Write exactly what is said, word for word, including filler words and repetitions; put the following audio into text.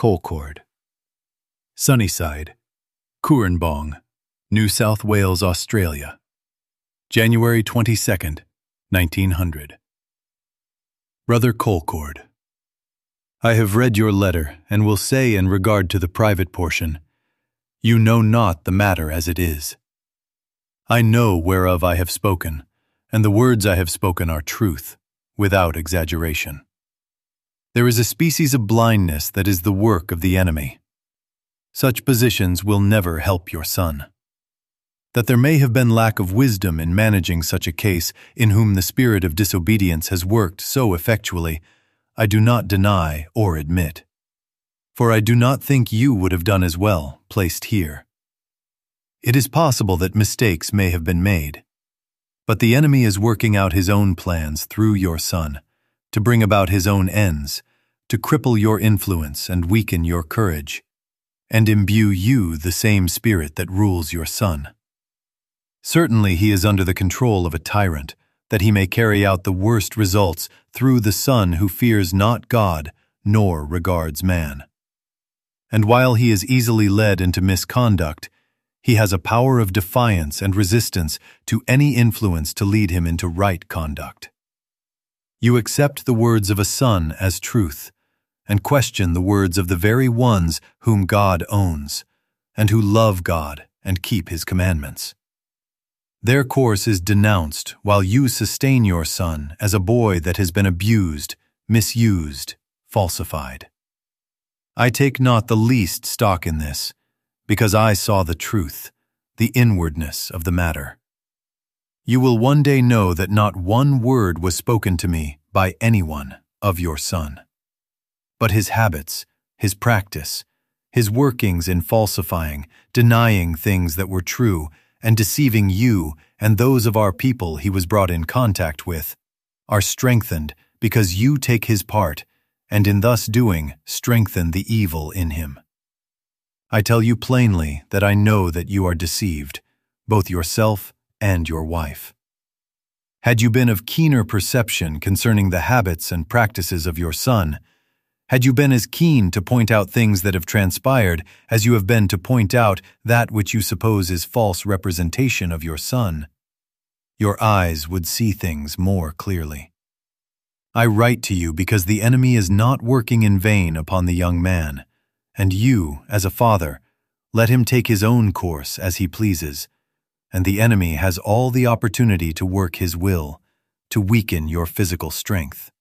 Colcord. Sunnyside, Cooranbong, New South Wales, Australia. January twenty-second, nineteen hundred. Brother Colcord, I have read your letter, and will say in regard to the private portion, you know not the matter as it is. I know whereof I have spoken, and the words I have spoken are truth, without exaggeration. There is a species of blindness that is the work of the enemy. Such positions will never help your son. That there may have been lack of wisdom in managing such a case in whom the spirit of disobedience has worked so effectually, I do not deny or admit. For I do not think you would have done as well, placed here. It is possible that mistakes may have been made. But the enemy is working out his own plans through your son, to bring about his own ends, to cripple your influence and weaken your courage, and imbue you the same spirit that rules your son. Certainly he is under the control of a tyrant, that he may carry out the worst results through the son who fears not God nor regards man. And while he is easily led into misconduct, he has a power of defiance and resistance to any influence to lead him into right conduct. You accept the words of a son as truth, and question the words of the very ones whom God owns, and who love God and keep his commandments. Their course is denounced while you sustain your son as a boy that has been abused, misused, falsified. I take not the least stock in this, because I saw the truth, the inwardness of the matter. You will one day know that not one word was spoken to me by anyone of your son. But his habits, his practice, his workings in falsifying, denying things that were true, and deceiving you and those of our people he was brought in contact with, are strengthened because you take his part, and in thus doing strengthen the evil in him. I tell you plainly that I know that you are deceived, both yourself and your wife. Had you been of keener perception concerning the habits and practices of your son, had you been as keen to point out things that have transpired as you have been to point out that which you suppose is false representation of your son, your eyes would see things more clearly. I write to you because the enemy is not working in vain upon the young man, and you, as a father, let him take his own course as he pleases, and the enemy has all the opportunity to work his will, to weaken your physical strength.